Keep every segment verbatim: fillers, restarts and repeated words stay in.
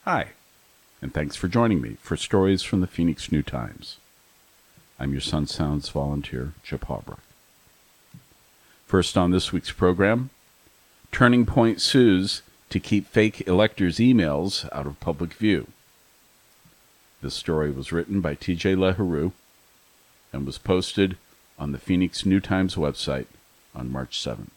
Hi, and thanks for joining me for Stories from the Phoenix New Times. I'm your Sun Sounds volunteer, Chip Hawbrook. First on this week's program, Turning Point sues to keep fake electors' emails out of public view. This story was written by T J LaHaroux and was posted on the Phoenix New Times website on March seventh.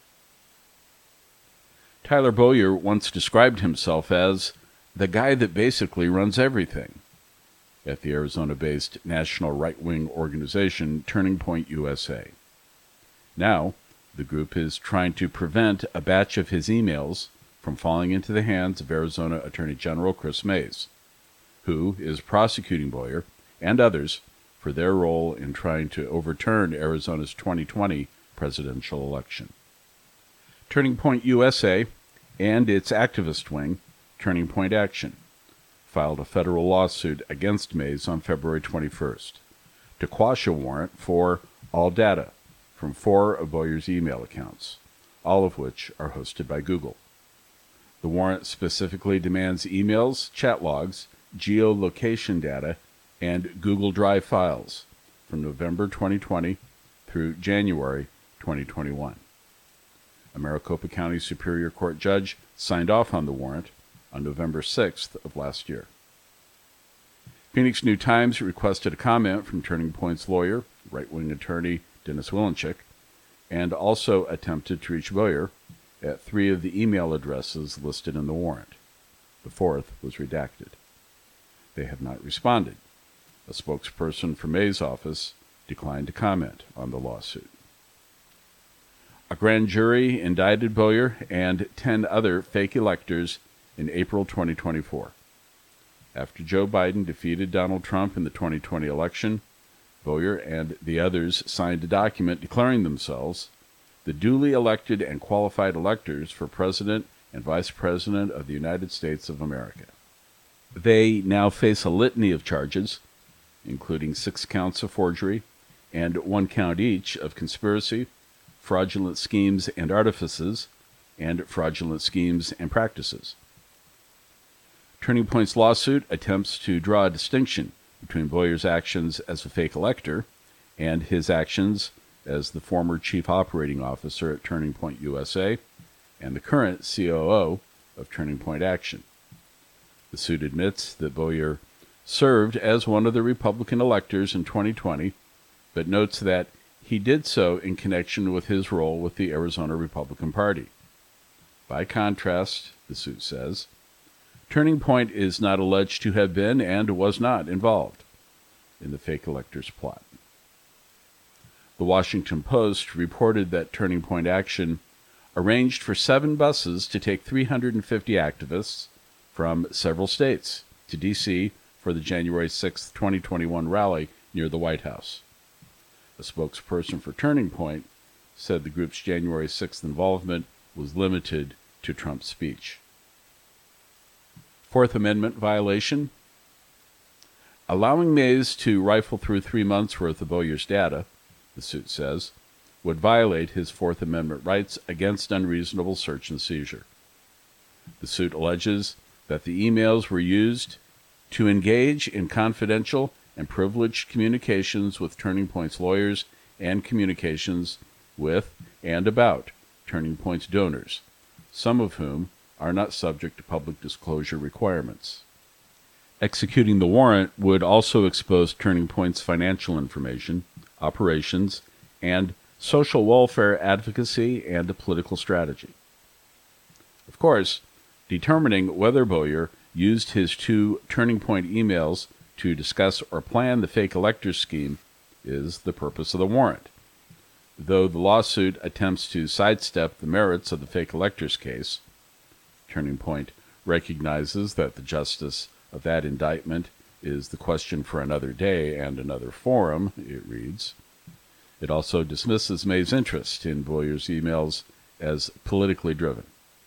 Tyler Bowyer once described himself as the guy that basically runs everything at the Arizona-based national right-wing organization Turning Point U S A. Now, the group is trying to prevent a batch of his emails from falling into the hands of Arizona Attorney General Kris Mayes, who is prosecuting Bowyer and others for their role in trying to overturn Arizona's twenty twenty presidential election. Turning Point U S A and its activist wing, Turning Point Action, filed a federal lawsuit against Mayes on February twenty-first to quash a warrant for all data from four of Bowyer's email accounts, all of which are hosted by Google. The warrant specifically demands emails, chat logs, geolocation data, and Google Drive files from November twenty twenty through January twenty twenty-one. A Maricopa County Superior Court judge signed off on the warrant on November sixth of last year. Phoenix New Times requested a comment from Turning Point's lawyer, right-wing attorney Dennis Wilenchik, and also attempted to reach Bowyer at three of the email addresses listed in the warrant. The fourth was redacted. They have not responded. A spokesperson for Mayes' office declined to comment on the lawsuit. A grand jury indicted Bowyer and ten other fake electors in April twenty twenty-four. After Joe Biden defeated Donald Trump in the twenty twenty election, Bowyer and the others signed a document declaring themselves the duly elected and qualified electors for President and Vice President of the United States of America. They now face a litany of charges, including six counts of forgery and one count each of conspiracy, fraudulent schemes and artifices, and fraudulent schemes and practices. Turning Point's lawsuit attempts to draw a distinction between Bowyer's actions as a fake elector and his actions as the former chief operating officer at Turning Point U S A and the current C O O of Turning Point Action. The suit admits that Bowyer served as one of the Republican electors in twenty twenty, but notes that he did so in connection with his role with the Arizona Republican Party. By contrast, the suit says, Turning Point is not alleged to have been and was not involved in the fake electors plot. The Washington Post reported that Turning Point Action arranged for seven buses to take three hundred fifty activists from several states to D C for the January sixth, twenty twenty-one rally near the White House. A spokesperson for Turning Point said the group's January sixth involvement was limited to Trump's speech. Fourth Amendment violation. Allowing Mayes to rifle through three months' worth of Bowyer's data, the suit says, would violate his Fourth Amendment rights against unreasonable search and seizure. The suit alleges that the emails were used to engage in confidential and privileged communications with Turning Point's lawyers and communications with and about Turning Point's donors, some of whom are not subject to public disclosure requirements. Executing the warrant would also expose Turning Point's financial information, operations, and social welfare advocacy and political strategy. Of course, determining whether Bowyer used his two Turning Point emails to discuss or plan the fake electors scheme is the purpose of the warrant. Though the lawsuit attempts to sidestep the merits of the fake electors case, Turning Point recognizes that the justice of that indictment is the question for another day and another forum, it reads. It also dismisses May's interest in Bowyer's emails as politically driven.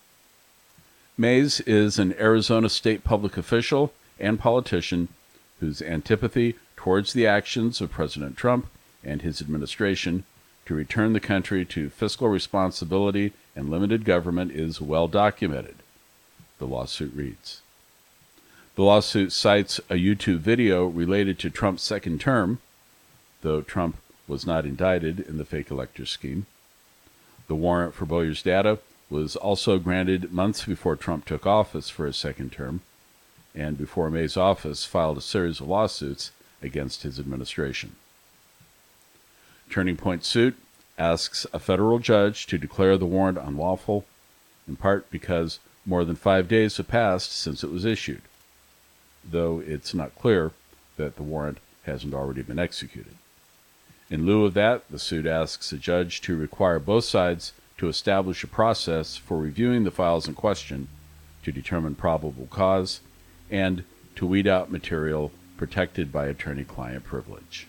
Mayes is an Arizona state public official and politician whose antipathy towards the actions of President Trump and his administration to return the country to fiscal responsibility and limited government is well documented, the lawsuit reads. The lawsuit cites a YouTube video related to Trump's second term, though Trump was not indicted in the fake elector scheme. The warrant for Boyer's data was also granted months before Trump took office for his second term, and before May's office filed a series of lawsuits against his administration. Turning Point suit asks a federal judge to declare the warrant unlawful, in part because more than five days have passed since it was issued, though it's not clear that the warrant hasn't already been executed. In lieu of that, the suit asks a judge to require both sides to establish a process for reviewing the files in question to determine probable cause and to weed out material protected by attorney-client privilege.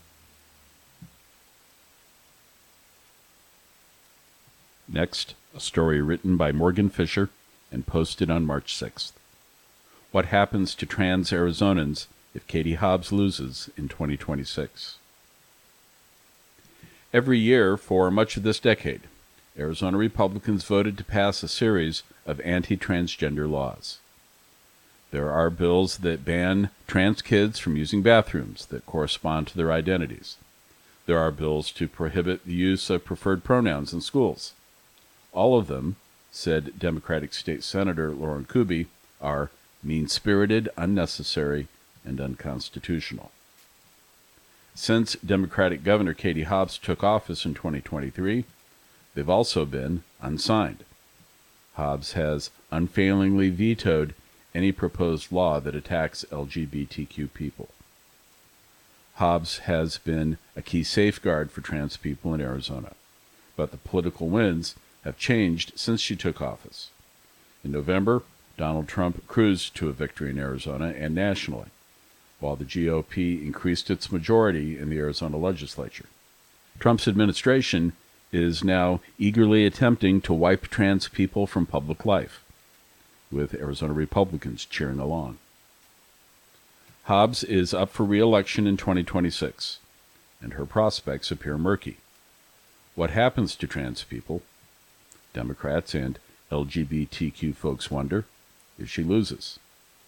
Next, a story written by Morgan Fisher and posted on March sixth. What happens to trans Arizonans if Katie Hobbs loses in twenty twenty-six? Every year for much of this decade, Arizona Republicans voted to pass a series of anti-transgender laws. There are bills that ban trans kids from using bathrooms that correspond to their identities. There are bills to prohibit the use of preferred pronouns in schools. All of them, said Democratic State Senator Lauren Kuby, are mean-spirited, unnecessary, and unconstitutional. Since Democratic Governor Katie Hobbs took office in twenty twenty-three, they've also been unsigned. Hobbs has unfailingly vetoed any proposed law that attacks L G B T Q people. Hobbs has been a key safeguard for trans people in Arizona, but the political winds have changed since she took office. In November, Donald Trump cruised to a victory in Arizona and nationally, while the G O P increased its majority in the Arizona legislature. Trump's administration is now eagerly attempting to wipe trans people from public life, with Arizona Republicans cheering along. Hobbs is up for re-election in twenty twenty-six, and her prospects appear murky. What happens to trans people? Democrats and L G B T Q folks wonder if she loses.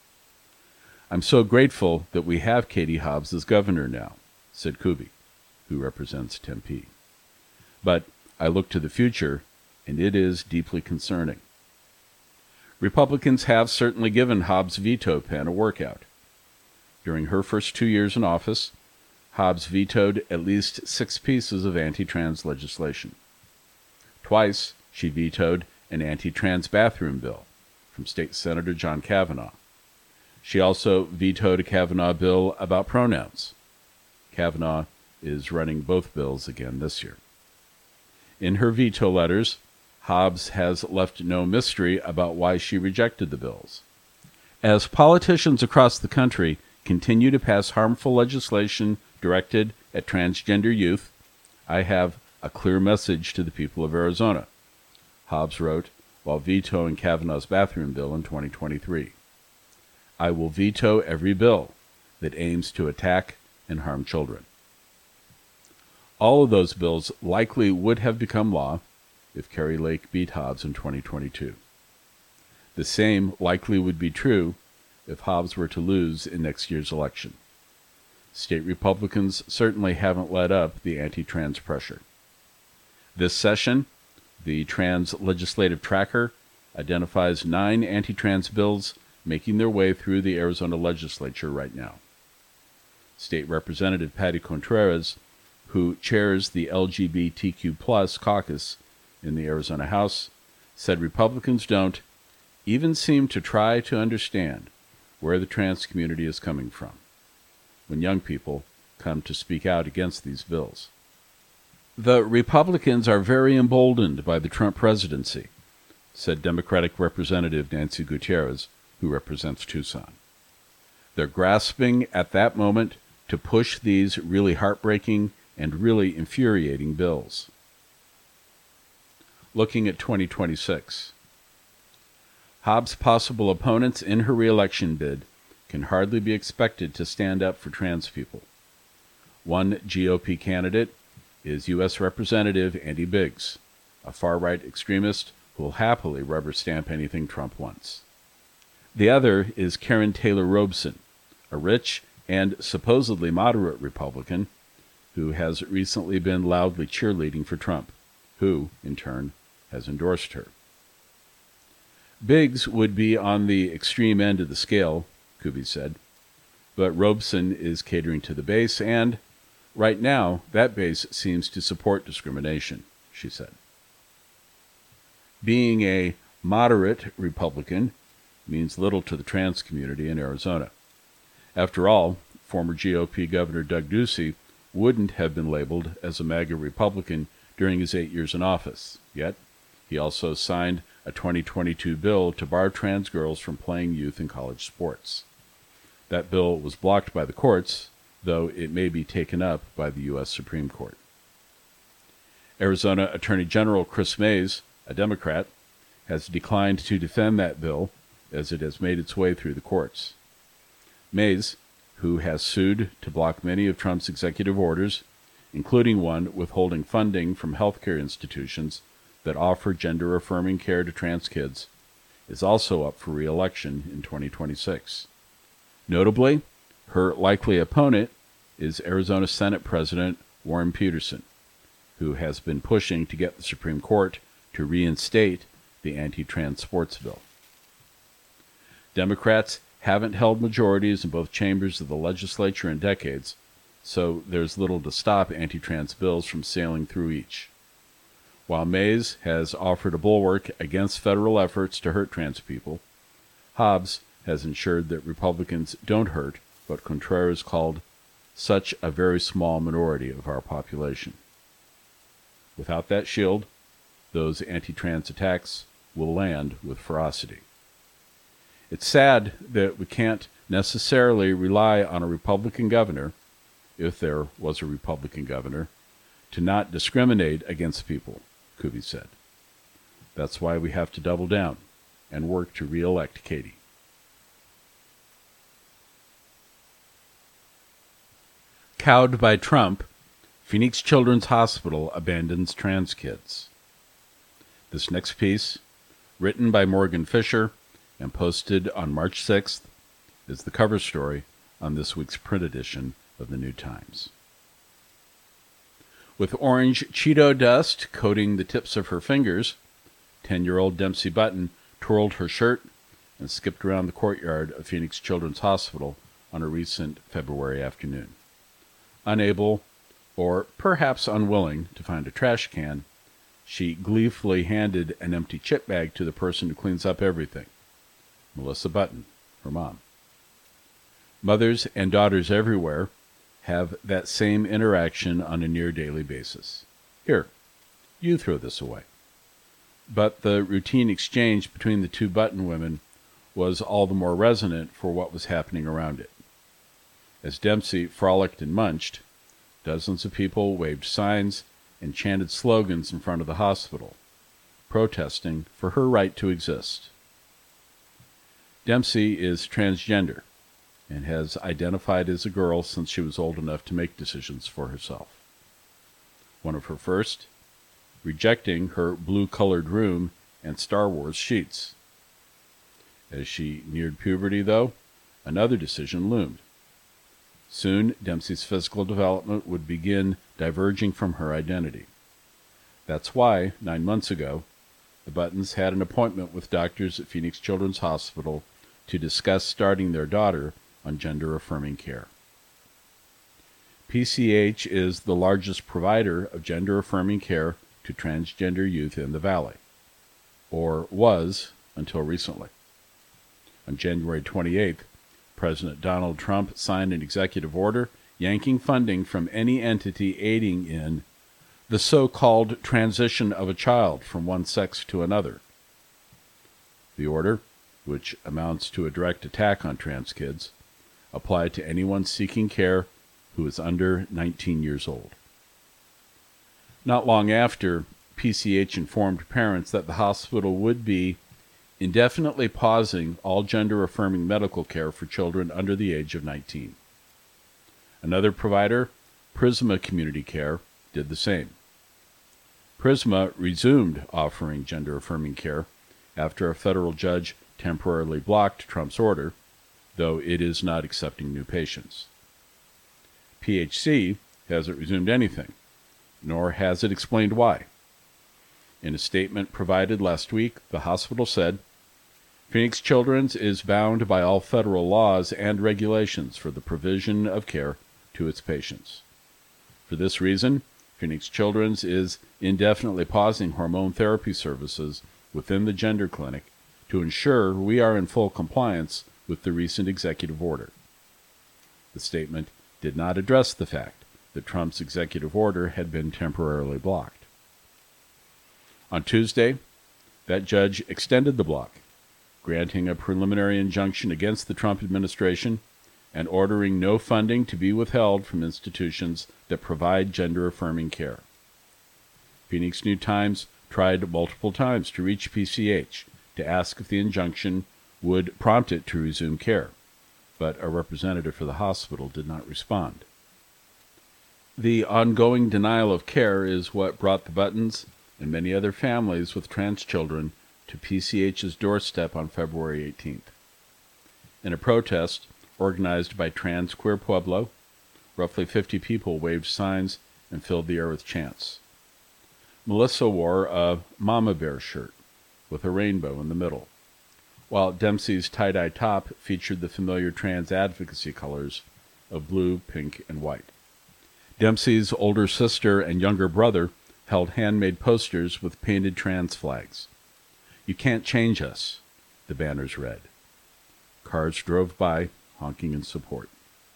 I'm so grateful that we have Katie Hobbs as governor now, said Kuby, who represents Tempe. But I look to the future, and it is deeply concerning. Republicans have certainly given Hobbs' veto pen a workout. During her first two years in office, Hobbs vetoed at least six pieces of anti-trans legislation. Twice, she vetoed an anti-trans bathroom bill from State Senator John Kavanaugh. She also vetoed a Kavanaugh bill about pronouns. Kavanaugh is running both bills again this year. In her veto letters, Hobbs has left no mystery about why she rejected the bills. As politicians across the country continue to pass harmful legislation directed at transgender youth, I have a clear message to the people of Arizona, Hobbs wrote while vetoing Kavanaugh's bathroom bill in twenty twenty-three. I will veto every bill that aims to attack and harm children. All of those bills likely would have become law if Kari Lake beat Hobbs in twenty twenty-two. The same likely would be true if Hobbs were to lose in next year's election. State Republicans certainly haven't let up the anti-trans pressure. This session, the Trans Legislative Tracker identifies nine anti-trans bills making their way through the Arizona legislature right now. State Representative Patty Contreras, who chairs the L G B T Q plus caucus in the Arizona House, said Republicans don't even seem to try to understand where the trans community is coming from when young people come to speak out against these bills. The Republicans are very emboldened by the Trump presidency, said Democratic Representative Nancy Gutierrez, who represents Tucson. They're grasping at that moment to push these really heartbreaking and really infuriating bills. Looking at twenty twenty-six. Hobbs' possible opponents in her re-election bid can hardly be expected to stand up for trans people. One G O P candidate is U S Representative Andy Biggs, a far-right extremist who will happily rubber stamp anything Trump wants. The other is Karen Taylor Robson, a rich and supposedly moderate Republican who has recently been loudly cheerleading for Trump, who, in turn, has endorsed her. Biggs would be on the extreme end of the scale, Kuby said, but Robeson is catering to the base, and, right now, that base seems to support discrimination, she said. Being a moderate Republican means little to the trans community in Arizona. After all, former G O P Governor Doug Ducey wouldn't have been labeled as a MAGA Republican during his eight years in office, yet he also signed a twenty twenty-two bill to bar trans girls from playing youth and college sports. That bill was blocked by the courts, though it may be taken up by the U S Supreme Court. Arizona Attorney General Chris Mays, a Democrat, has declined to defend that bill as it has made its way through the courts. Mays, who has sued to block many of Trump's executive orders, including one withholding funding from healthcare institutions that offer gender-affirming care to trans kids, is also up for re-election in twenty twenty-six. Notably, her likely opponent is Arizona Senate President Warren Peterson, who has been pushing to get the Supreme Court to reinstate the anti-trans sports bill. Democrats haven't held majorities in both chambers of the legislature in decades, so there's little to stop anti-trans bills from sailing through each. While Mays has offered a bulwark against federal efforts to hurt trans people, Hobbs has ensured that Republicans don't hurt what Contreras called such a very small minority of our population. Without that shield, those anti-trans attacks will land with ferocity. It's sad that we can't necessarily rely on a Republican governor, if there was a Republican governor, to not discriminate against people, Kuby said. That's why we have to double down and work to re-elect Katie. Cowed by Trump, Phoenix Children's Hospital abandons trans kids. This next piece, written by Morgan Fisher and posted on March sixth, is the cover story on this week's print edition of the New Times. With orange Cheeto dust coating the tips of her fingers, ten-year-old Dempsey Button twirled her shirt and skipped around the courtyard of Phoenix Children's Hospital on a recent February afternoon. Unable, or perhaps unwilling, to find a trash can, she gleefully handed an empty chip bag to the person who cleans up everything, Melissa Button, her mom. Mothers and daughters everywhere have that same interaction on a near-daily basis. Here, you throw this away. But the routine exchange between the two Button women was all the more resonant for what was happening around it. As Dempsey frolicked and munched, dozens of people waved signs and chanted slogans in front of the hospital, protesting for her right to exist. Dempsey is transgender and has identified as a girl since she was old enough to make decisions for herself. One of her first, rejecting her blue-colored room and Star Wars sheets. As she neared puberty, though, another decision loomed. Soon, Dempsey's physical development would begin diverging from her identity. That's why, nine months ago, the Buttons had an appointment with doctors at Phoenix Children's Hospital to discuss starting their daughter on gender-affirming care. P C H is the largest provider of gender-affirming care to transgender youth in the Valley, or was until recently. On January twenty-eighth, President Donald Trump signed an executive order yanking funding from any entity aiding in the so-called transition of a child from one sex to another. The order, which amounts to a direct attack on trans kids, applied to anyone seeking care who is under nineteen years old. Not long after, P C H informed parents that the hospital would be indefinitely pausing all gender-affirming medical care for children under the age of nineteen. Another provider, Prisma Community Care, did the same. Prisma resumed offering gender-affirming care after a federal judge temporarily blocked Trump's order, though it is not accepting new patients. P H C hasn't resumed anything, nor has it explained why. In a statement provided last week, the hospital said, Phoenix Children's is bound by all federal laws and regulations for the provision of care to its patients. For this reason, Phoenix Children's is indefinitely pausing hormone therapy services within the gender clinic to ensure we are in full compliance with the recent executive order. The statement did not address the fact that Trump's executive order had been temporarily blocked. On Tuesday, that judge extended the block, granting a preliminary injunction against the Trump administration and ordering no funding to be withheld from institutions that provide gender-affirming care. Phoenix New Times tried multiple times to reach P C H to ask if the injunction would prompt it to resume care, but a representative for the hospital did not respond. The ongoing denial of care is what brought the Buttons and many other families with trans children to P C H's doorstep on February eighteenth. In a protest organized by Trans Queer Pueblo, roughly fifty people waved signs and filled the air with chants. Melissa wore a Mama Bear shirt with a rainbow in the middle, while Dempsey's tie-dye top featured the familiar trans advocacy colors of blue, pink, and white. Dempsey's older sister and younger brother held handmade posters with painted trans flags. "You can't change us," the banners read. Cars drove by, honking in support.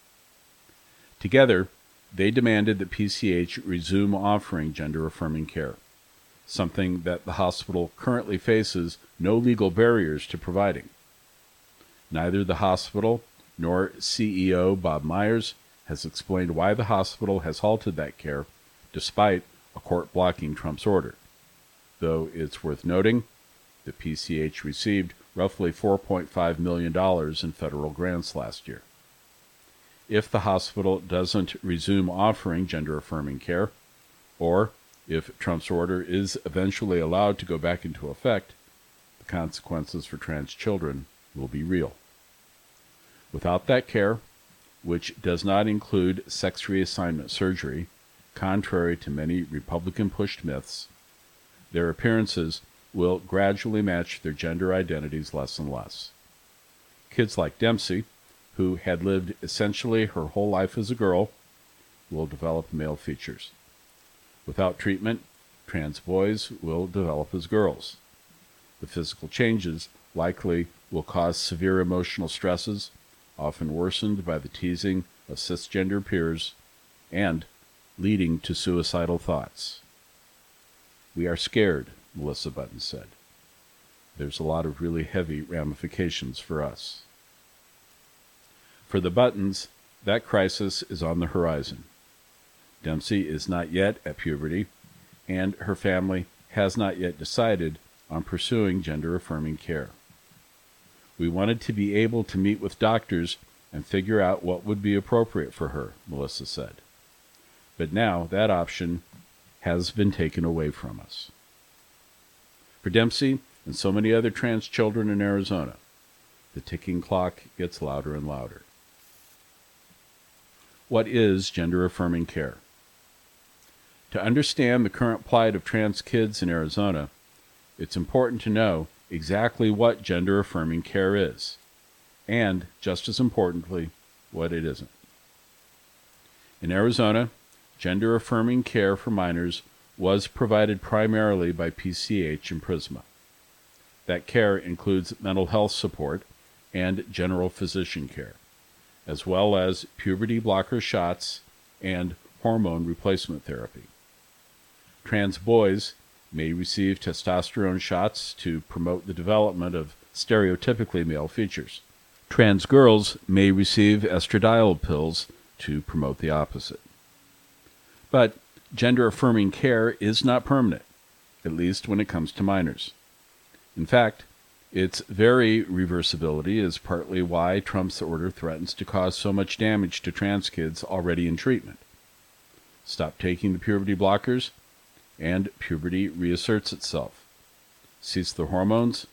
Together, they demanded that P C H resume offering gender-affirming care, something that the hospital currently faces no legal barriers to providing. Neither the hospital nor C E O Bob Myers has explained why the hospital has halted that care, despite a court blocking Trump's order, though it's worth noting that P C H received roughly four point five million dollars in federal grants last year. If the hospital doesn't resume offering gender-affirming care, or if Trump's order is eventually allowed to go back into effect, the consequences for trans children will be real. Without that care, which does not include sex reassignment surgery, contrary to many Republican-pushed myths, their appearances will gradually match their gender identities less and less. Kids like Dempsey, who had lived essentially her whole life as a girl, will develop male features. Without treatment, trans boys will develop as girls. The physical changes likely will cause severe emotional stresses, often worsened by the teasing of cisgender peers, and leading to suicidal thoughts. "We are scared," Melissa Button said. "There's a lot of really heavy ramifications for us." For the Buttons, that crisis is on the horizon. Dempsey is not yet at puberty, and her family has not yet decided on pursuing gender-affirming care. "We wanted to be able to meet with doctors and figure out what would be appropriate for her," Melissa said. "But now that option has been taken away from us." For Dempsey and so many other trans children in Arizona, the ticking clock gets louder and louder. What is gender-affirming care? To understand the current plight of trans kids in Arizona, it's important to know exactly what gender-affirming care is, and, just as importantly, what it isn't. In Arizona, gender-affirming care for minors was provided primarily by P C H and Prisma. That care includes mental health support and general physician care, as well as puberty blocker shots and hormone replacement therapy. Trans boys may receive testosterone shots to promote the development of stereotypically male features. Trans girls may receive estradiol pills to promote the opposite. But gender-affirming care is not permanent, at least when it comes to minors. In fact, its very reversibility is partly why Trump's order threatens to cause so much damage to trans kids already in treatment. Stop taking the puberty blockers, and puberty reasserts itself. Cease the hormones,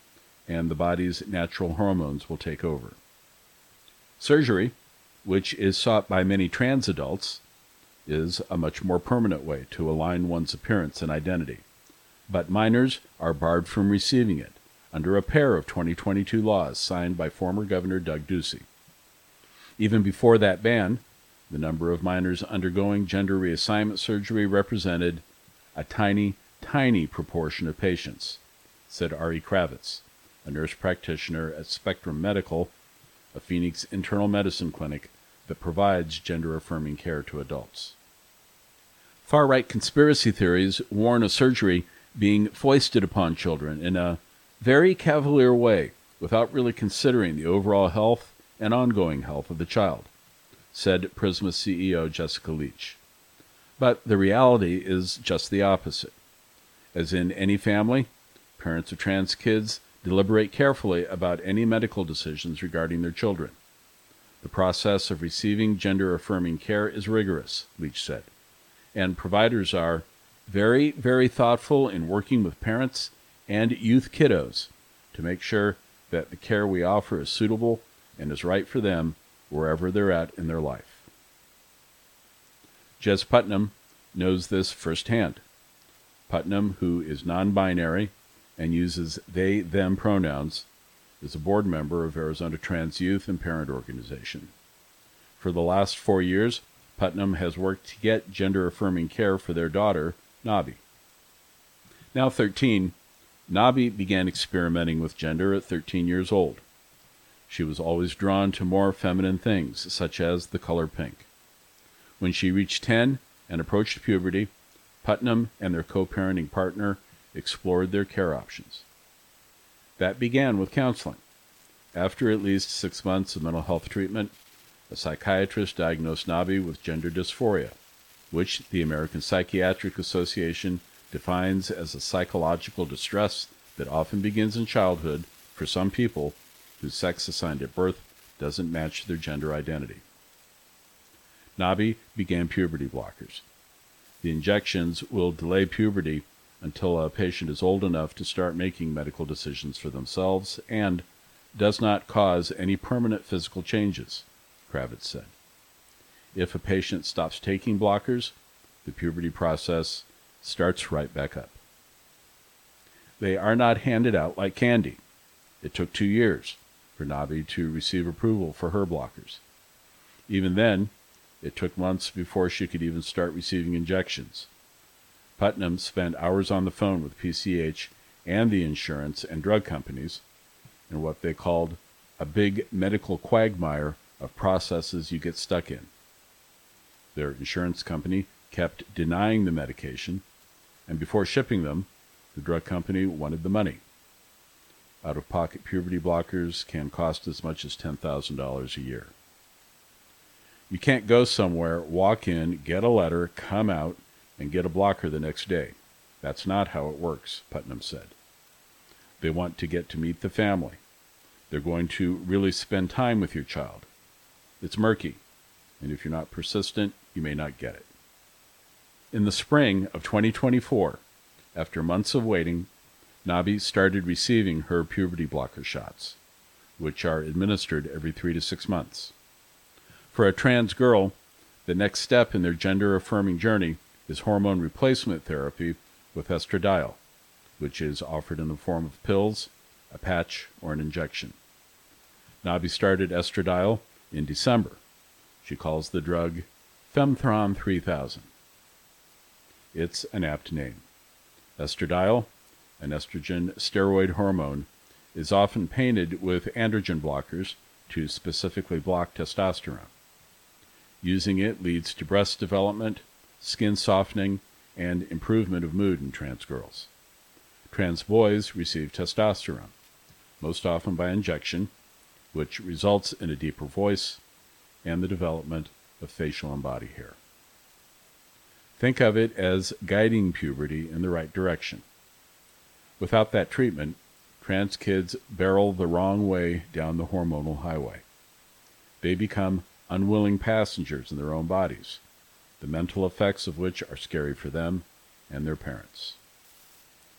and the body's natural hormones will take over. Surgery, which is sought by many trans adults, is a much more permanent way to align one's appearance and identity. But minors are barred from receiving it under a pair of twenty twenty-two laws signed by former Governor Doug Ducey. Even before that ban, the number of minors undergoing gender reassignment surgery represented a tiny, tiny proportion of patients, said Ari Kravitz, a nurse practitioner at Spectrum Medical, a Phoenix internal medicine clinic that provides gender-affirming care to adults. Far-right conspiracy theories warn of surgery being foisted upon children in a very cavalier way without really considering the overall health and ongoing health of the child, said Prisma C E O Jessica Leach. But the reality is just the opposite. As in any family, parents of trans kids deliberate carefully about any medical decisions regarding their children. The process of receiving gender-affirming care is rigorous, Leach said, and providers are very, very thoughtful in working with parents and youth kiddos to make sure that the care we offer is suitable and is right for them wherever they're at in their life. Jez Putnam knows this firsthand. Putnam, who is non-binary and uses they, them pronouns, is a board member of Arizona Trans Youth and Parent Organization. For the last four years, Putnam has worked to get gender-affirming care for their daughter, Nabi. Now thirteen, Nabi began experimenting with gender at thirteen years old. She was always drawn to more feminine things, such as the color pink. When she reached ten and approached puberty, Putnam and their co-parenting partner explored their care options. That began with counseling. After at least six months of mental health treatment, a psychiatrist diagnosed Nabi with gender dysphoria, which the American Psychiatric Association defines as a psychological distress that often begins in childhood for some people whose sex assigned at birth doesn't match their gender identity. Nabi began puberty blockers. The injections will delay puberty until a patient is old enough to start making medical decisions for themselves and does not cause any permanent physical changes, Kravitz said. If a patient stops taking blockers, the puberty process starts right back up. They are not handed out like candy. It took two years for Nabi to receive approval for her blockers. Even then, it took months before she could even start receiving injections. Putnam spent hours on the phone with P C H and the insurance and drug companies in what they called a big medical quagmire of processes you get stuck in. Their insurance company kept denying the medication, and before shipping them, the drug company wanted the money. Out-of-pocket puberty blockers can cost as much as ten thousand dollars a year. You can't go somewhere, walk in, get a letter, come out, and get a blocker the next day. That's not how it works, Putnam said. They want to get to meet the family. They're going to really spend time with your child. It's murky, and if you're not persistent, you may not get it. In the spring of twenty twenty-four, after months of waiting, Nabi started receiving her puberty blocker shots, which are administered every three to six months. For a trans girl, the next step in their gender-affirming journey is hormone replacement therapy with estradiol, which is offered in the form of pills, a patch, or an injection. Nabi started estradiol in December. She calls the drug Femthron three thousand. It's an apt name. Estradiol, an estrogen steroid hormone, is often painted with androgen blockers to specifically block testosterone. Using it leads to breast development, skin softening, and improvement of mood in trans girls. Trans boys receive testosterone, most often by injection, which results in a deeper voice and the development of facial and body hair. Think of it as guiding puberty in the right direction. Without that treatment, trans kids barrel the wrong way down the hormonal highway. They become unwilling passengers in their own bodies, the mental effects of which are scary for them and their parents.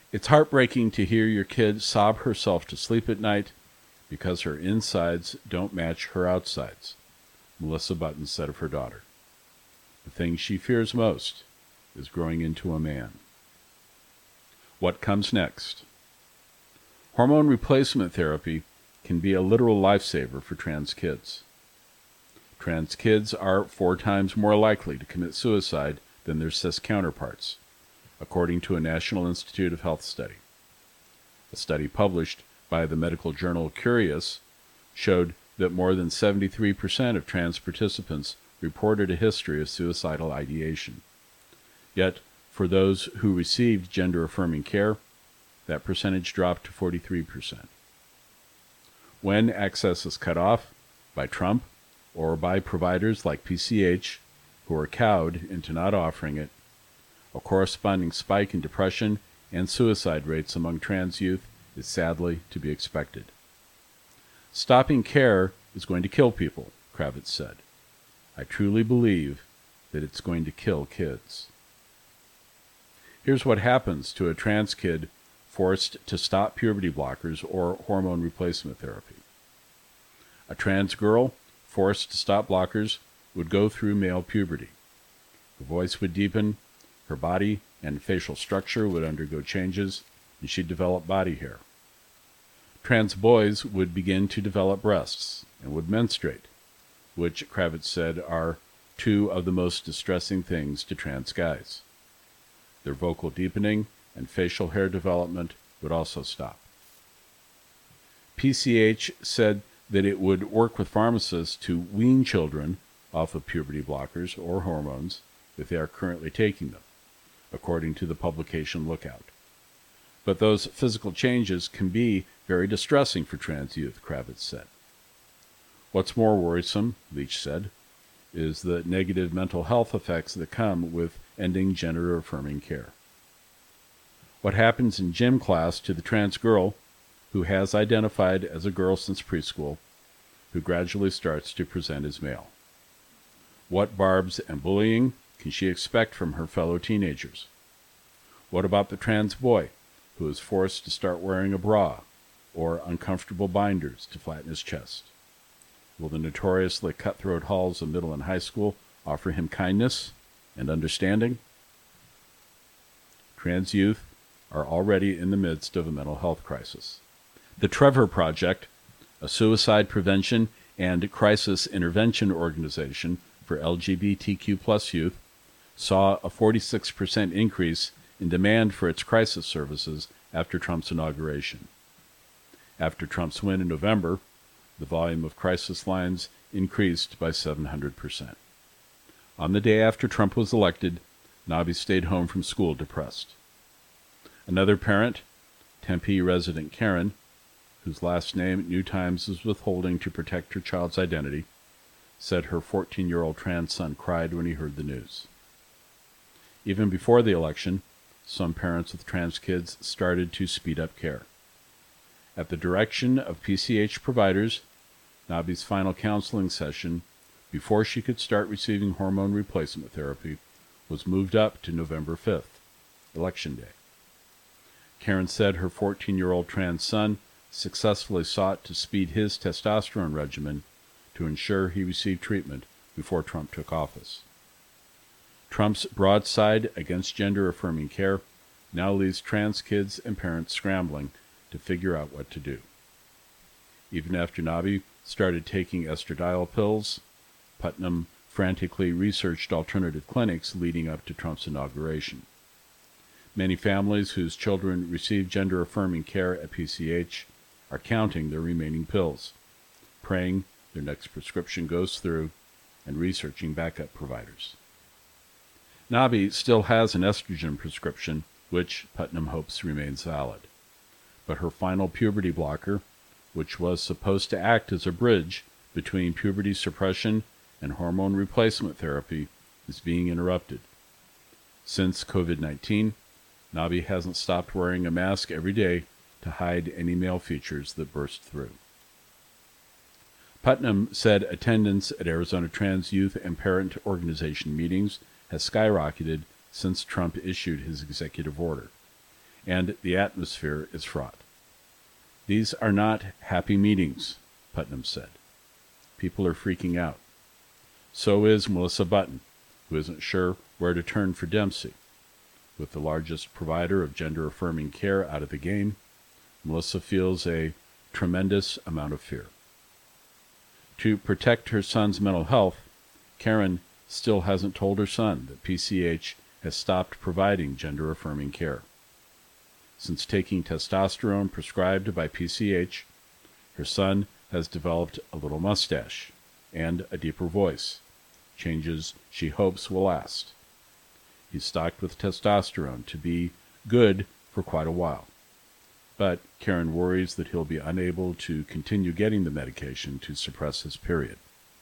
It's heartbreaking to hear your kid sob herself to sleep at night because her insides don't match her outsides, Melissa Button said of her daughter. The thing she fears most is growing into a man. What comes next? Hormone replacement therapy can be a literal lifesaver for trans kids. Trans kids are four times more likely to commit suicide than their cis counterparts, according to a National Institute of Health study. A study published by the medical journal Curious showed that more than seventy-three percent of trans participants reported a history of suicidal ideation. Yet, for those who received gender-affirming care, that percentage dropped to forty-three percent. When access is cut off by Trump or by providers like P C H, who are cowed into not offering it, a corresponding spike in depression and suicide rates among trans youth is sadly to be expected. Stopping care is going to kill people, Kravitz said. I truly believe that it's going to kill kids. Here's what happens to a trans kid forced to stop puberty blockers or hormone replacement therapy. A trans girl forced to stop blockers would go through male puberty. Her voice would deepen, her body and facial structure would undergo changes, and she'd develop body hair. Trans boys would begin to develop breasts and would menstruate, which Kravitz said are two of the most distressing things to trans guys. Their vocal deepening and facial hair development would also stop. P C H said that it would work with pharmacists to wean children off of puberty blockers or hormones if they are currently taking them, according to the publication Lookout. But those physical changes can be very distressing for trans youth, Kravitz said. What's more worrisome, Leach said, is the negative mental health effects that come with ending gender-affirming care. What happens in gym class to the trans girl who has identified as a girl since preschool, who gradually starts to present as male? What barbs and bullying can she expect from her fellow teenagers? What about the trans boy who is forced to start wearing a bra or uncomfortable binders to flatten his chest? Will the notoriously cutthroat halls of middle and high school offer him kindness and understanding? Trans youth are already in the midst of a mental health crisis. The Trevor Project, a suicide prevention and crisis intervention organization for L G B T Q plus youth, saw a forty-six percent increase in demand for its crisis services after Trump's inauguration. After Trump's win in November, the volume of crisis lines increased by seven hundred percent. On the day after Trump was elected, Nabi stayed home from school depressed. Another parent, Tempe resident Karen, whose last name New Times is withholding to protect her child's identity, said her fourteen-year-old trans son cried when he heard the news. Even before the election, some parents with trans kids started to speed up care. At the direction of P C H providers, Nabi's final counseling session, before she could start receiving hormone replacement therapy, was moved up to November fifth, Election Day. Karen said her fourteen-year-old trans son successfully sought to speed his testosterone regimen to ensure he received treatment before Trump took office. Trump's broadside against gender-affirming care now leaves trans kids and parents scrambling to figure out what to do. Even after Nabi started taking estradiol pills, Putnam frantically researched alternative clinics leading up to Trump's inauguration. Many families whose children receive gender-affirming care at P C H are counting their remaining pills, praying their next prescription goes through, and researching backup providers. Nabi still has an estrogen prescription, which Putnam hopes remains valid. But her final puberty blocker, which was supposed to act as a bridge between puberty suppression and hormone replacement therapy, is being interrupted. Since COVID nineteen, Nabi hasn't stopped wearing a mask every day to hide any male features that burst through. Putnam said attendance at Arizona Trans Youth and Parent Organization meetings has skyrocketed since Trump issued his executive order, and the atmosphere is fraught. These are not happy meetings, Putnam said. People are freaking out. So is Melissa Button, who isn't sure where to turn for Dempsey. With the largest provider of gender-affirming care out of the game, Melissa feels a tremendous amount of fear. To protect her son's mental health, Karen still hasn't told her son that P C H has stopped providing gender-affirming care. Since taking testosterone prescribed by P C H, her son has developed a little mustache and a deeper voice, changes she hopes will last. He's stocked with testosterone to be good for quite a while. But Karen worries that he'll be unable to continue getting the medication to suppress his period.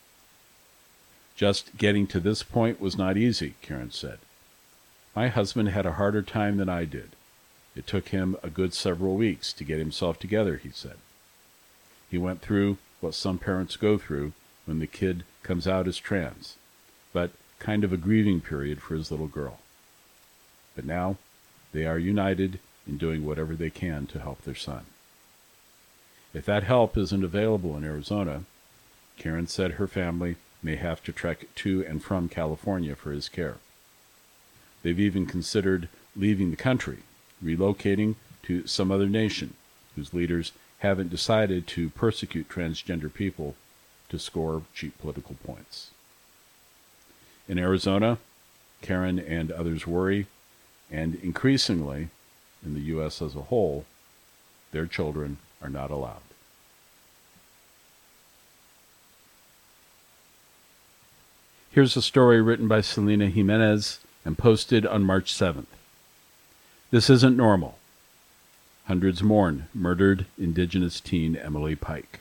Just getting to this point was not easy, Karen said. My husband had a harder time than I did. It took him a good several weeks to get himself together, he said. He went through what some parents go through when the kid comes out as trans, but kind of a grieving period for his little girl. But now they are united in doing whatever they can to help their son. If that help isn't available in Arizona, Karen said her family may have to trek to and from California for his care. They've even considered leaving the country, relocating to some other nation whose leaders haven't decided to persecute transgender people to score cheap political points. In Arizona, Karen and others worry, and increasingly, in the U S as a whole, their children are not allowed. Here's a story written by Selena Jimenez and posted on March seventh. This isn't normal. Hundreds mourn murdered Indigenous teen Emily Pike.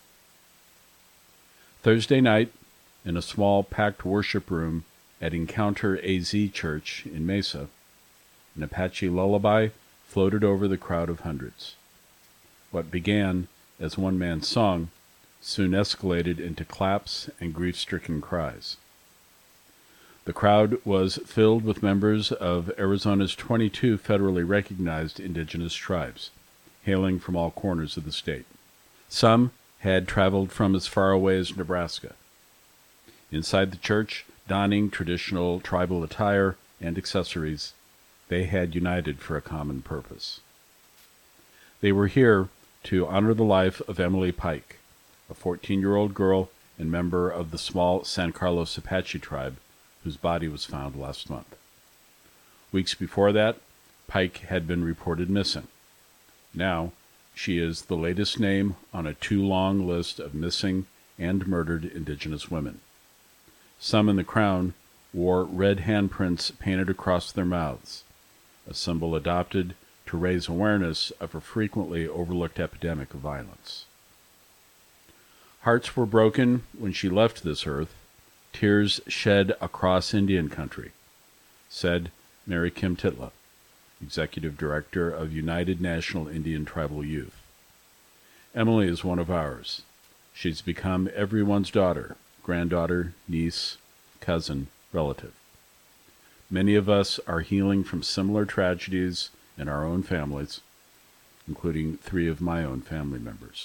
Thursday night, in a small packed worship room at Encounter A Z Church in Mesa, an Apache lullaby floated over the crowd of hundreds. What began as one man's song soon escalated into claps and grief-stricken cries. The crowd was filled with members of Arizona's twenty-two federally recognized indigenous tribes, hailing from all corners of the state. Some had traveled from as far away as Nebraska. Inside the church, donning traditional tribal attire and accessories, they had united for a common purpose. They were here to honor the life of Emily Pike, a fourteen-year-old girl and member of the small San Carlos Apache tribe whose body was found last month. Weeks before that, Pike had been reported missing. Now, she is the latest name on a too-long list of missing and murdered indigenous women. Some in the crowd wore red handprints painted across their mouths, a symbol adopted to raise awareness of a frequently overlooked epidemic of violence. Hearts were broken when she left this earth, tears shed across Indian country, said Mary Kim Titla, Executive Director of United National Indian Tribal Youth. Emily is one of ours. She's become everyone's daughter, granddaughter, niece, cousin, relative. Many of us are healing from similar tragedies in our own families, including three of my own family members.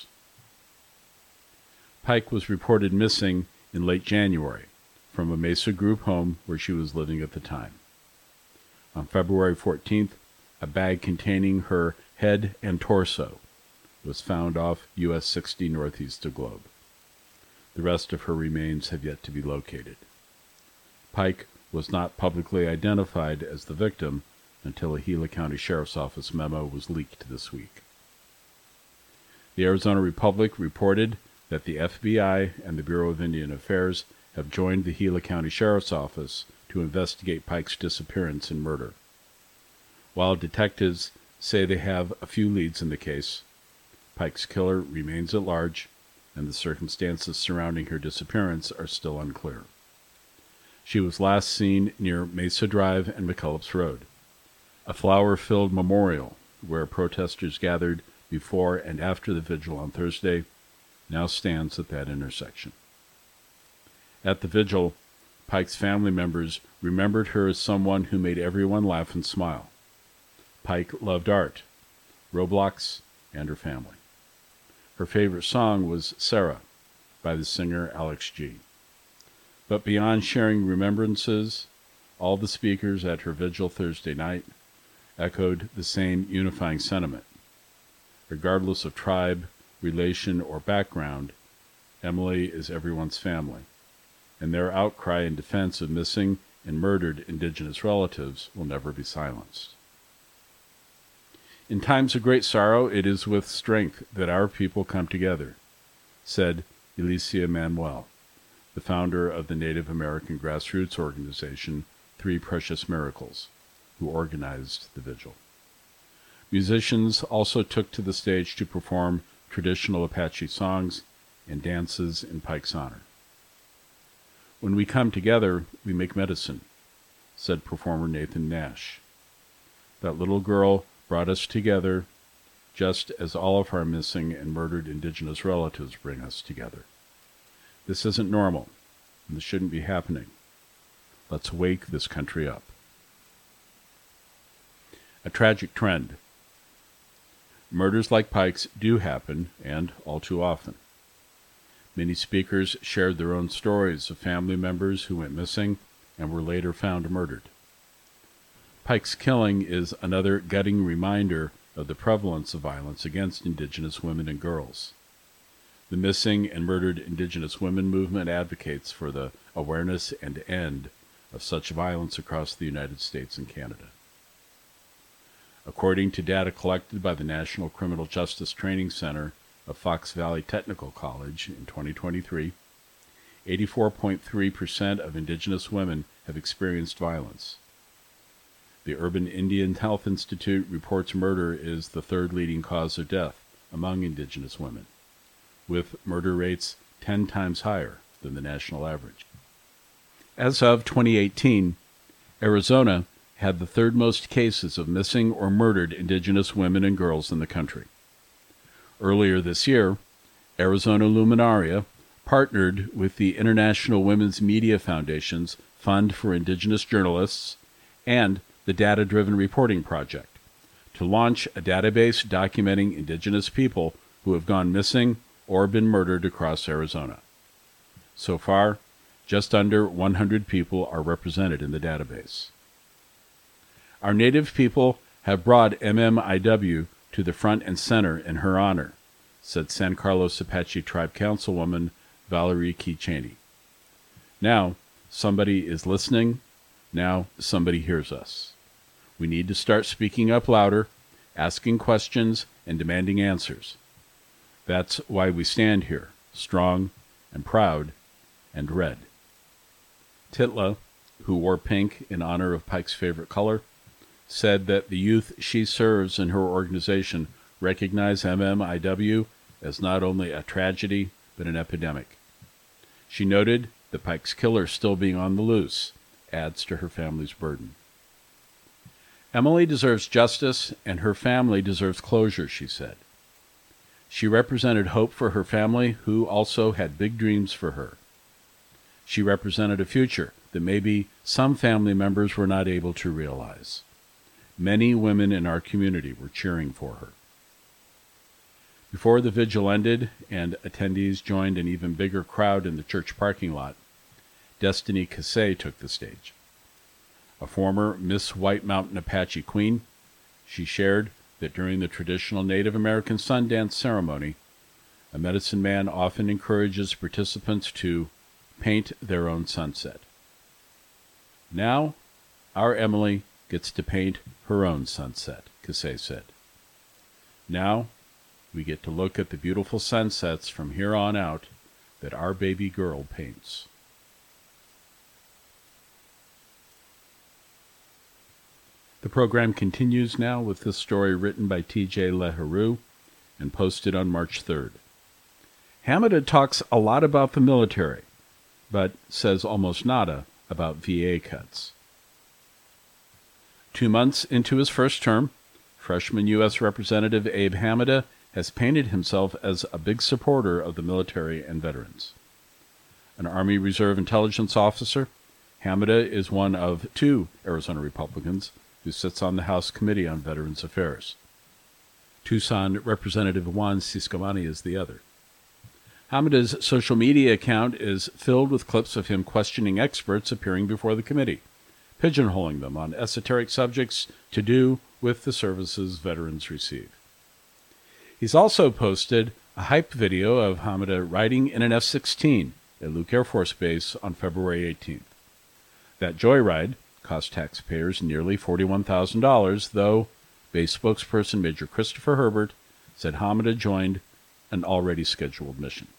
Pike was reported missing in late January from a Mesa group home where she was living at the time. On February fourteenth, a bag containing her head and torso was found off U S sixty northeast of Globe. The rest of her remains have yet to be located. Pike was not publicly identified as the victim until a Gila County Sheriff's Office memo was leaked this week. The Arizona Republic reported that the F B I and the Bureau of Indian Affairs have joined the Gila County Sheriff's Office to investigate Pike's disappearance and murder. While detectives say they have a few leads in the case, Pike's killer remains at large, and the circumstances surrounding her disappearance are still unclear. She was last seen near Mesa Drive and McCullops Road, a flower-filled memorial where protesters gathered before and after the vigil on Thursday now stands at that intersection. At the vigil, Pike's family members remembered her as someone who made everyone laugh and smile. Pike loved art, Roblox, and her family. Her favorite song was Sarah by the singer Alex G. But beyond sharing remembrances, all the speakers at her vigil Thursday night echoed the same unifying sentiment. Regardless of tribe, relation, or background, Emily is everyone's family, and their outcry in defense of missing and murdered Indigenous relatives will never be silenced. In times of great sorrow, it is with strength that our people come together, said Alicia Manuel, the founder of the Native American grassroots organization Three Precious Miracles, who organized the vigil. Musicians also took to the stage to perform traditional Apache songs and dances in Pike's honor. When we come together, we make medicine, said performer Nathan Nash. That little girl brought us together just as all of our missing and murdered Indigenous relatives bring us together. This isn't normal, and this shouldn't be happening. Let's wake this country up. A tragic trend. Murders like Pike's do happen, and all too often. Many speakers shared their own stories of family members who went missing and were later found murdered. Pike's killing is another gutting reminder of the prevalence of violence against Indigenous women and girls. The Missing and Murdered Indigenous Women movement advocates for the awareness and end of such violence across the United States and Canada. According to data collected by the National Criminal Justice Training Center of Fox Valley Technical College in twenty twenty-three, eighty-four point three percent of Indigenous women have experienced violence. The Urban Indian Health Institute reports murder is the third leading cause of death among Indigenous women, with murder rates ten times higher than the national average. As of twenty eighteen, Arizona had the third most cases of missing or murdered Indigenous women and girls in the country. Earlier this year, Arizona Luminaria partnered with the International Women's Media Foundation's Fund for Indigenous Journalists and the Data Driven Reporting Project to launch a database documenting Indigenous people who have gone missing or been murdered across Arizona. So far, just under one hundred people are represented in the database. Our Native people have brought M M I W to the front and center in her honor, said San Carlos Apache Tribe Councilwoman Valerie Key Cheney. Now, somebody is listening. Now, somebody hears us. We need to start speaking up louder, asking questions, and demanding answers. That's why we stand here, strong and proud and red. Titla, who wore pink in honor of Pike's favorite color, said that the youth she serves in her organization recognize M M I W as not only a tragedy, but an epidemic. She noted that Pike's killer still being on the loose adds to her family's burden. Emily deserves justice, and her family deserves closure, she said. She represented hope for her family, who also had big dreams for her. She represented a future that maybe some family members were not able to realize. Many women in our community were cheering for her. Before the vigil ended and attendees joined an even bigger crowd in the church parking lot, Destiny Casey took the stage. A former Miss White Mountain Apache queen, she shared that during the traditional Native American Sundance ceremony, a medicine man often encourages participants to paint their own sunset. Now, our Emily gets to paint her own sunset, Casey said. Now, we get to look at the beautiful sunsets from here on out that our baby girl paints. The program continues now with this story written by T J LaHaroux and posted on March third. Hamada talks a lot about the military, but says almost nada about V A cuts. Two months into his first term, freshman U S Representative Abe Hamada has painted himself as a big supporter of the military and veterans. An Army Reserve intelligence officer, Hamada is one of two Arizona Republicans who sits on the House Committee on Veterans Affairs. Tucson Representative Juan Ciscomani is the other. Hamada's social media account is filled with clips of him questioning experts appearing before the committee, pigeonholing them on esoteric subjects to do with the services veterans receive. He's also posted a hype video of Hamada riding in an F sixteen at Luke Air Force Base on February eighteenth. That joyride cost taxpayers nearly forty-one thousand dollars, though base spokesperson Major Christopher Herbert said Hamada joined an already scheduled mission.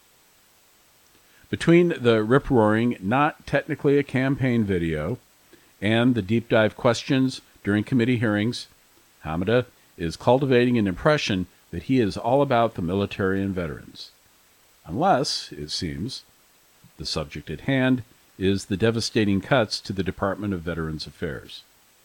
Between the rip-roaring, not technically a campaign video, and the deep dive questions during committee hearings, Hamada is cultivating an impression that he is all about the military and veterans. Unless, it seems, the subject at hand is the devastating cuts to the Department of Veterans Affairs.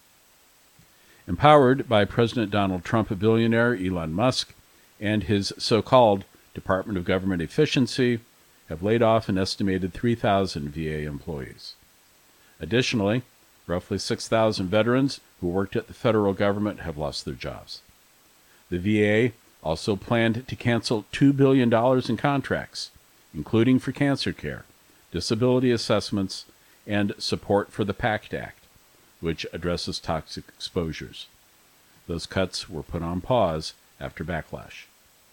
Empowered by President Donald Trump billionaire Elon Musk and his so-called Department of Government Efficiency have laid off an estimated three thousand V A employees. Additionally, roughly six thousand veterans who worked at the federal government have lost their jobs. The V A also planned to cancel two billion dollars in contracts, including for cancer care, disability assessments, and support for the PACT Act, which addresses toxic exposures. Those cuts were put on pause after backlash.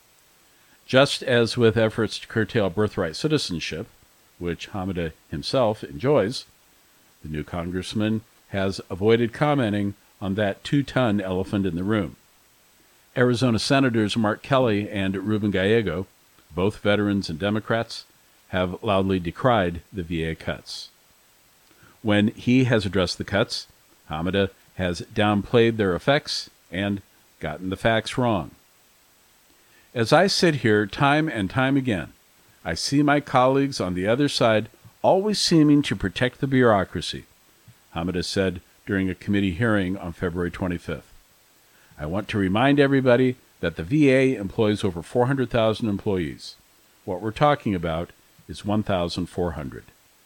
Just as with efforts to curtail birthright citizenship, which Hamada himself enjoys, the new congressman has avoided commenting on that two-ton elephant in the room. Arizona Senators Mark Kelly and Ruben Gallego, both veterans and Democrats, have loudly decried the V A cuts. When he has addressed the cuts, Hamada has downplayed their effects and gotten the facts wrong. As I sit here time and time again, I see my colleagues on the other side always seeming to protect the bureaucracy, Hamada said during a committee hearing on February twenty-fifth. I want to remind everybody that the V A employs over four hundred thousand employees. What we're talking about is one thousand four hundred.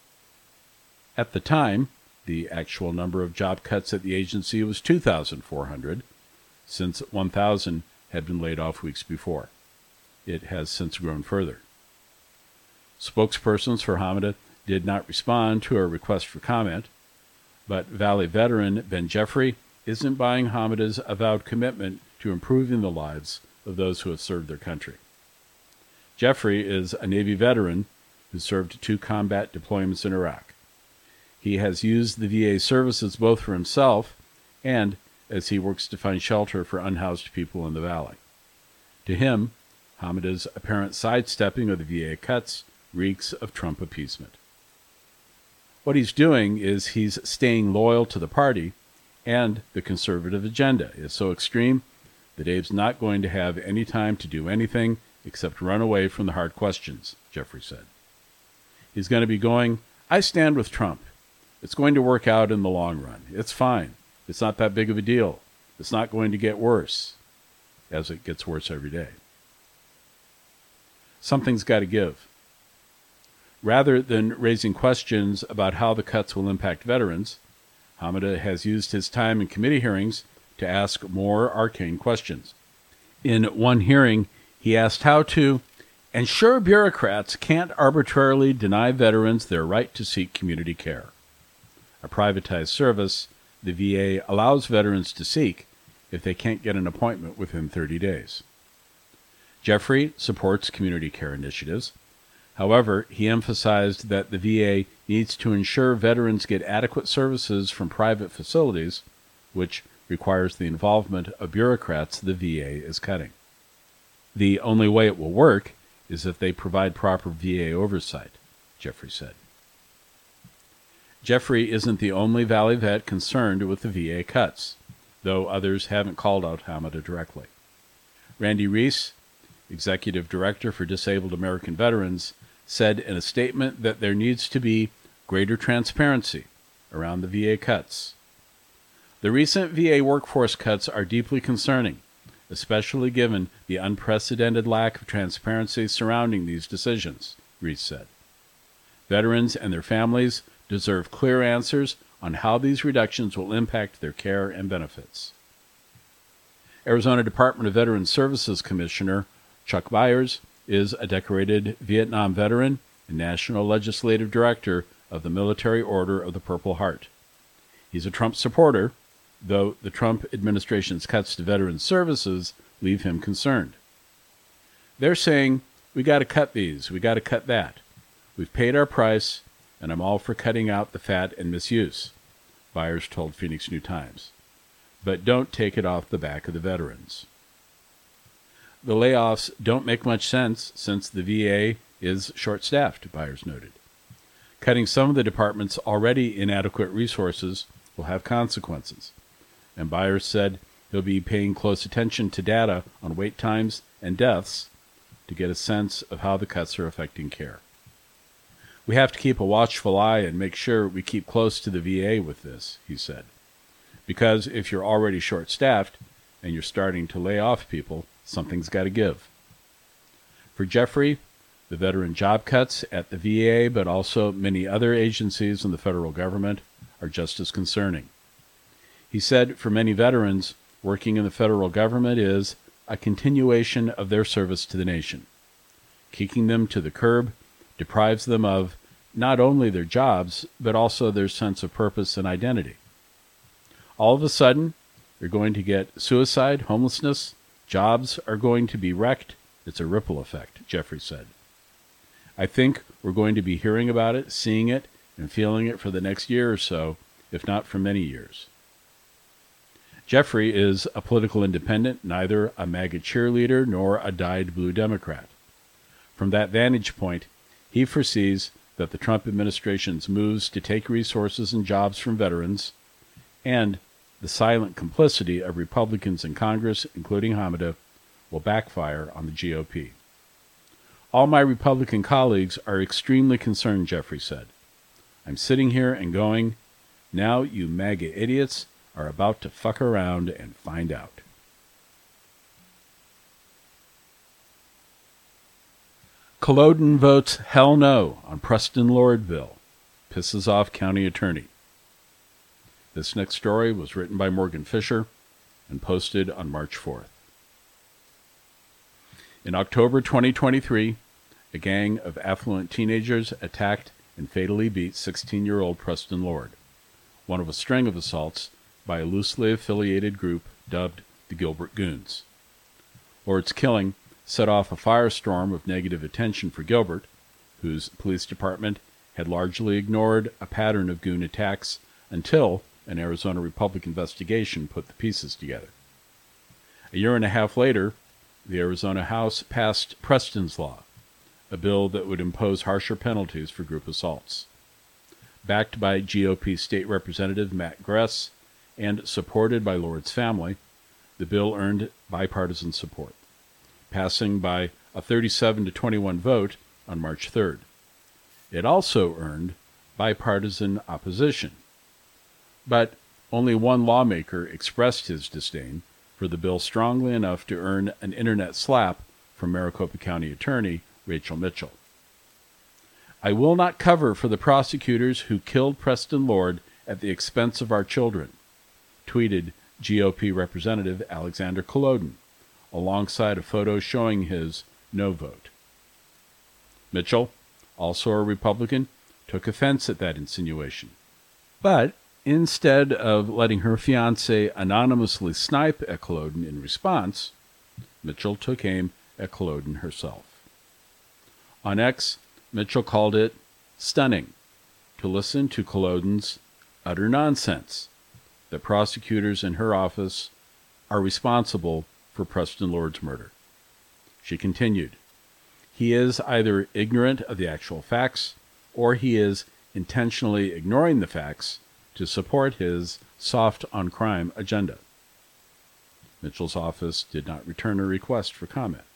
At the time, the actual number of job cuts at the agency was two thousand four hundred, since one thousand had been laid off weeks before. It has since grown further. Spokespersons for Hamada did not respond to a request for comment, but Valley veteran Ben Jeffrey isn't buying Hamada's avowed commitment to improving the lives of those who have served their country. Jeffrey is a Navy veteran who served two combat deployments in Iraq. He has used the V A services both for himself and as he works to find shelter for unhoused people in the valley. To him, Hamada's apparent sidestepping of the V A cuts reeks of Trump appeasement. What he's doing is he's staying loyal to the party, and the conservative agenda is so extreme that Abe's not going to have any time to do anything except run away from the hard questions, Jeffrey said. He's going to be going, I stand with Trump. It's going to work out in the long run. It's fine. It's not that big of a deal. It's not going to get worse, as it gets worse every day. Something's got to give. Rather than raising questions about how the cuts will impact veterans, Hamada has used his time in committee hearings to ask more arcane questions. In one hearing, he asked how to ensure bureaucrats can't arbitrarily deny veterans their right to seek community care. A privatized service, the V A allows veterans to seek if they can't get an appointment within thirty days. Jeffrey supports community care initiatives. However, he emphasized that the V A needs to ensure veterans get adequate services from private facilities, which requires the involvement of bureaucrats the V A is cutting. The only way it will work is if they provide proper V A oversight, Jeffrey said. Jeffrey isn't the only Valley vet concerned with the V A cuts, though others haven't called out Hamada directly. Randy Reese, Executive Director for Disabled American Veterans, said in a statement that there needs to be greater transparency around the V A cuts. The recent V A workforce cuts are deeply concerning, especially given the unprecedented lack of transparency surrounding these decisions, Reese said. Veterans and their families deserve clear answers on how these reductions will impact their care and benefits. Arizona Department of Veterans Services Commissioner Chuck Byers is a decorated Vietnam veteran and National Legislative Director of the Military Order of the Purple Heart. He's a Trump supporter, though the Trump administration's cuts to veterans services leave him concerned. They're saying, we got to cut these, we got to cut that. We've paid our price, and I'm all for cutting out the fat and misuse, Byers told Phoenix New Times. But don't take it off the back of the veterans. The layoffs don't make much sense since the V A is short-staffed, Byers noted. Cutting some of the department's already inadequate resources will have consequences, and Byers said he'll be paying close attention to data on wait times and deaths to get a sense of how the cuts are affecting care. We have to keep a watchful eye and make sure we keep close to the V A with this, he said. Because if you're already short-staffed and you're starting to lay off people, something's got to give. For Jeffrey, the veteran job cuts at the V A, but also many other agencies in the federal government, are just as concerning. He said for many veterans, working in the federal government is a continuation of their service to the nation. Kicking them to the curb deprives them of not only their jobs, but also their sense of purpose and identity. All of a sudden, you're going to get suicide, homelessness, jobs are going to be wrecked. It's a ripple effect, Jeffrey said. I think we're going to be hearing about it, seeing it, and feeling it for the next year or so, if not for many years. Jeffrey is a political independent, neither a MAGA cheerleader nor a dyed blue Democrat. From that vantage point, he foresees that the Trump administration's moves to take resources and jobs from veterans and the silent complicity of Republicans in Congress, including Hamida, will backfire on the G O P. All my Republican colleagues are extremely concerned, Jeffrey said. I'm sitting here and going, now you MAGA idiots are about to fuck around and find out. Culloden votes hell no on Preston Lord bill. Pisses off county attorney. This next story was written by Morgan Fisher and posted on March fourth. In October twenty twenty-three, a gang of affluent teenagers attacked and fatally beat sixteen-year-old Preston Lord, one of a string of assaults by a loosely affiliated group dubbed the Gilbert Goons. Lord's killing set off a firestorm of negative attention for Gilbert, whose police department had largely ignored a pattern of goon attacks until an Arizona Republican investigation put the pieces together. A year and a half later, the Arizona House passed Preston's Law, a bill that would impose harsher penalties for group assaults. Backed by G O P State Representative Matt Gress and supported by Lord's family, the bill earned bipartisan support, passing by a thirty-seven to twenty-one vote on March third. It also earned bipartisan opposition, but only one lawmaker expressed his disdain for the bill strongly enough to earn an internet slap from Maricopa County Attorney Rachel Mitchell. I will not cover for the prosecutors who killed Preston Lord at the expense of our children, tweeted G O P Representative Alexander Culloden, alongside a photo showing his no vote. Mitchell, also a Republican, took offense at that insinuation. But instead of letting her fiancé anonymously snipe at Culloden in response, Mitchell took aim at Culloden herself. On X, Mitchell called it stunning to listen to Culloden's utter nonsense that prosecutors in her office are responsible for Preston Lord's murder. She continued, he is either ignorant of the actual facts or he is intentionally ignoring the facts to support his soft-on-crime agenda. Mitchell's office did not return a request for comment.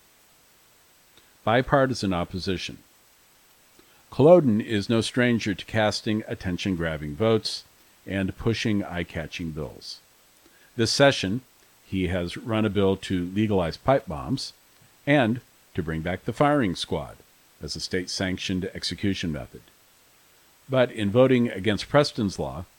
Bipartisan opposition. Culloden is no stranger to casting attention-grabbing votes and pushing eye-catching bills. This session, he has run a bill to legalize pipe bombs and to bring back the firing squad as a state-sanctioned execution method. But in voting against Preston's Law,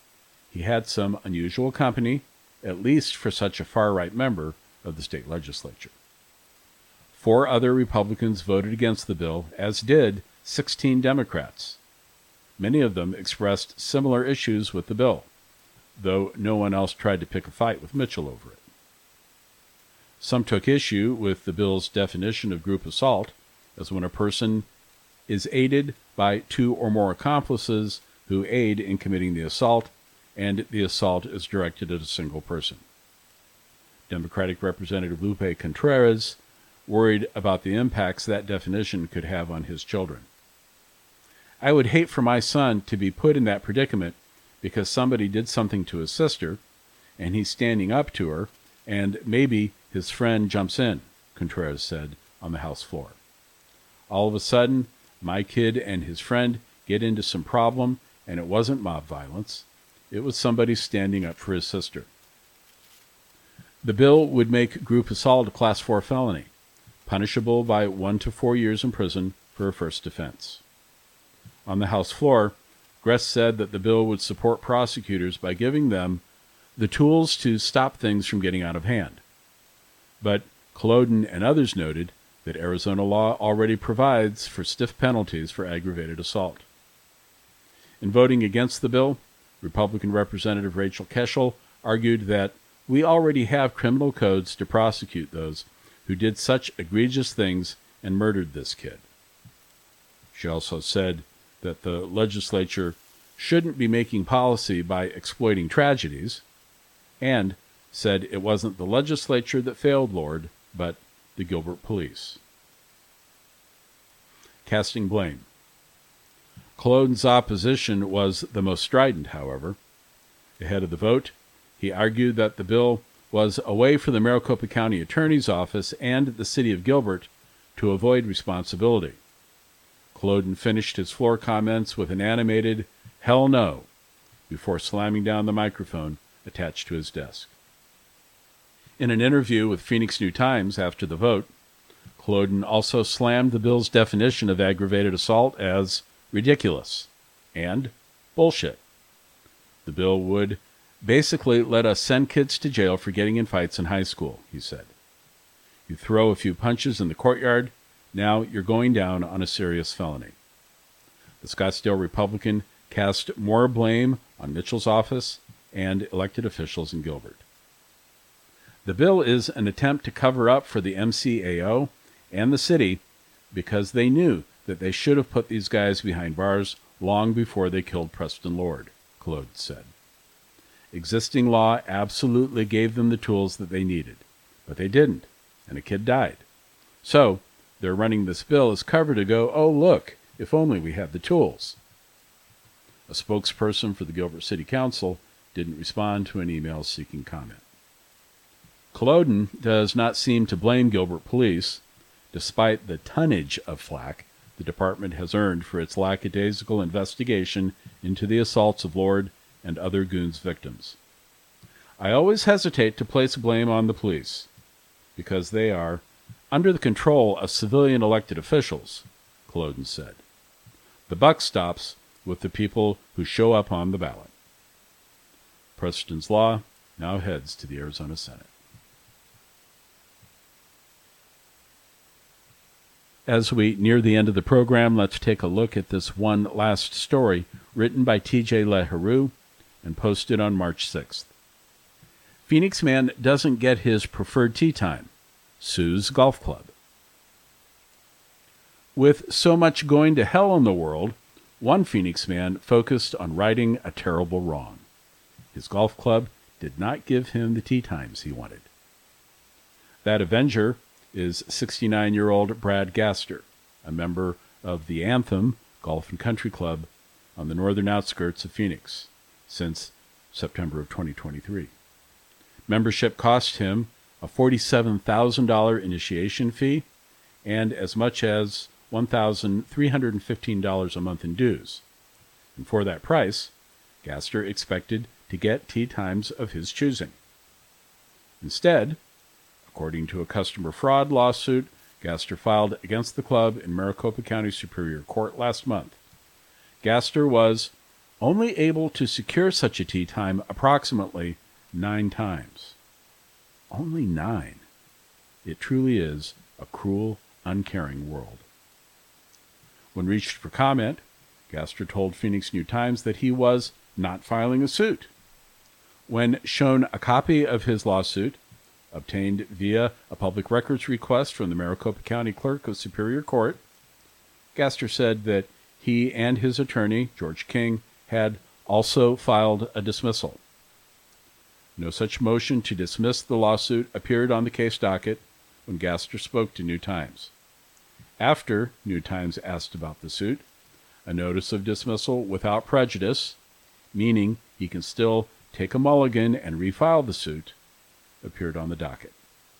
He had some unusual company, at least for such a far-right member of the state legislature. Four other Republicans voted against the bill, as did sixteen Democrats. Many of them expressed similar issues with the bill, though no one else tried to pick a fight with Mitchell over it. Some took issue with the bill's definition of group assault as when a person is aided by two or more accomplices who aid in committing the assault, and the assault is directed at a single person. Democratic Representative Lupe Contreras worried about the impacts that definition could have on his children. I would hate for my son to be put in that predicament because somebody did something to his sister, and he's standing up to her, and maybe his friend jumps in, Contreras said on the House floor. All of a sudden, my kid and his friend get into some problem, and it wasn't mob violence. It was somebody standing up for his sister. The bill would make group assault a Class four felony, punishable by one to four years in prison for a first offense. On the House floor, Gress said that the bill would support prosecutors by giving them the tools to stop things from getting out of hand. But Culloden and others noted that Arizona law already provides for stiff penalties for aggravated assault. In voting against the bill, Republican Representative Rachel Keschel argued that we already have criminal codes to prosecute those who did such egregious things and murdered this kid. She also said that the legislature shouldn't be making policy by exploiting tragedies, and said it wasn't the legislature that failed Lord, but the Gilbert police. Casting blame. Culloden's opposition was the most strident, however. Ahead of the vote, he argued that the bill was a way for the Maricopa County Attorney's Office and the city of Gilbert to avoid responsibility. Culloden finished his floor comments with an animated "Hell no," before slamming down the microphone attached to his desk. In an interview with Phoenix New-Times after the vote, Culloden also slammed the bill's definition of aggravated assault as ridiculous and bullshit. The bill would basically let us send kids to jail for getting in fights in high school, he said. You throw a few punches in the courtyard, now you're going down on a serious felony. The Scottsdale Republican cast more blame on Mitchell's office and elected officials in Gilbert. The bill is an attempt to cover up for the M C A O and the city because they knew that they should have put these guys behind bars long before they killed Preston Lord, Culloden said. Existing law absolutely gave them the tools that they needed, but they didn't, and a kid died. So they're running this bill as cover to go, oh, look, if only we had the tools. A spokesperson for the Gilbert City Council didn't respond to an email seeking comment. Culloden does not seem to blame Gilbert Police, despite the tonnage of flack the department has earned for its lackadaisical investigation into the assaults of Lord and other goons' victims. I always hesitate to place blame on the police, because they are under the control of civilian elected officials, Culloden said. The buck stops with the people who show up on the ballot. Preston's law now heads to the Arizona Senate. As we near the end of the program, let's take a look at this one last story written by T J LaHaru and posted on March sixth. Phoenix man doesn't get his preferred tee time, sues golf club. With so much going to hell in the world, one Phoenix man focused on righting a terrible wrong. His golf club did not give him the tee times he wanted. That Avenger is sixty-nine-year-old Brad Gaster, a member of the Anthem Golf and Country Club on the northern outskirts of Phoenix since September of twenty twenty-three. Membership cost him a forty-seven thousand dollars initiation fee and as much as one thousand three hundred fifteen dollars a month in dues. And for that price, Gaster expected to get tee times of his choosing. Instead, according to a customer fraud lawsuit Gaster filed against the club in Maricopa County Superior Court last month, Gaster was only able to secure such a tee time approximately nine times. Only nine. It truly is a cruel, uncaring world. When reached for comment, Gaster told Phoenix New-Times that he was not filing a suit. When shown a copy of his lawsuit, obtained via a public records request from the Maricopa County Clerk of Superior Court, Gaster said that he and his attorney, George King, had also filed a dismissal. No such motion to dismiss the lawsuit appeared on the case docket when Gaster spoke to New-Times. After New-Times asked about the suit, a notice of dismissal without prejudice, meaning he can still take a mulligan and refile the suit, appeared on the docket.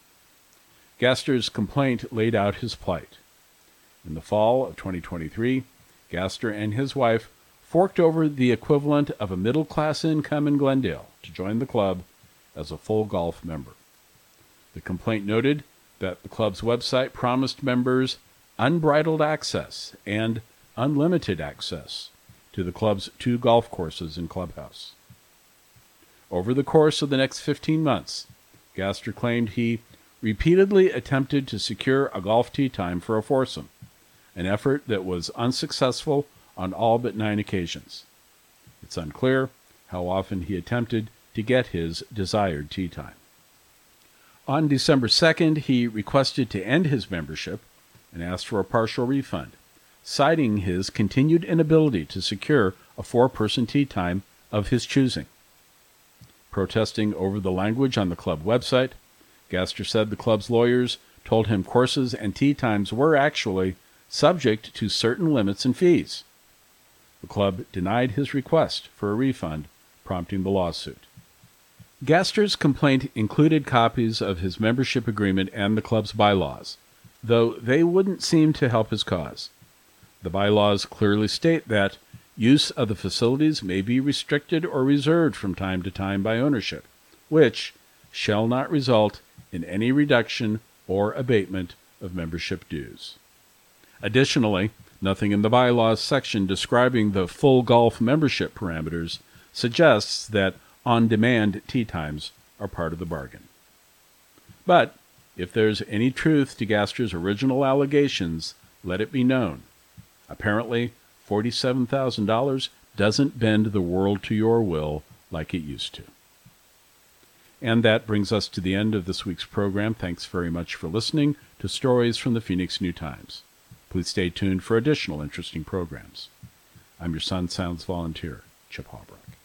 Gaster's complaint laid out his plight. In the fall of twenty twenty-three, Gaster and his wife forked over the equivalent of a middle-class income in Glendale to join the club as a full golf member. The complaint noted that the club's website promised members unbridled access and unlimited access to the club's two golf courses and clubhouse. Over the course of the next fifteen months, Gaster claimed he repeatedly attempted to secure a golf tee time for a foursome, an effort that was unsuccessful on all but nine occasions. It's unclear how often he attempted to get his desired tee time. On December second, he requested to end his membership and asked for a partial refund, citing his continued inability to secure a four-person tee time of his choosing. Protesting over the language on the club website, Gaster said the club's lawyers told him courses and tee times were actually subject to certain limits and fees. The club denied his request for a refund, prompting the lawsuit. Gaster's complaint included copies of his membership agreement and the club's bylaws, though they wouldn't seem to help his cause. The bylaws clearly state that use of the facilities may be restricted or reserved from time to time by ownership, which shall not result in any reduction or abatement of membership dues. Additionally, nothing in the bylaws section describing the full golf membership parameters suggests that on-demand tee times are part of the bargain. But if there's any truth to Gaster's original allegations, let it be known. Apparently, forty-seven thousand dollars doesn't bend the world to your will like it used to. And that brings us to the end of this week's program. Thanks very much for listening to Stories from the Phoenix New-Times. Please stay tuned for additional interesting programs. I'm your Sun Sounds volunteer, Chip Hawbrook.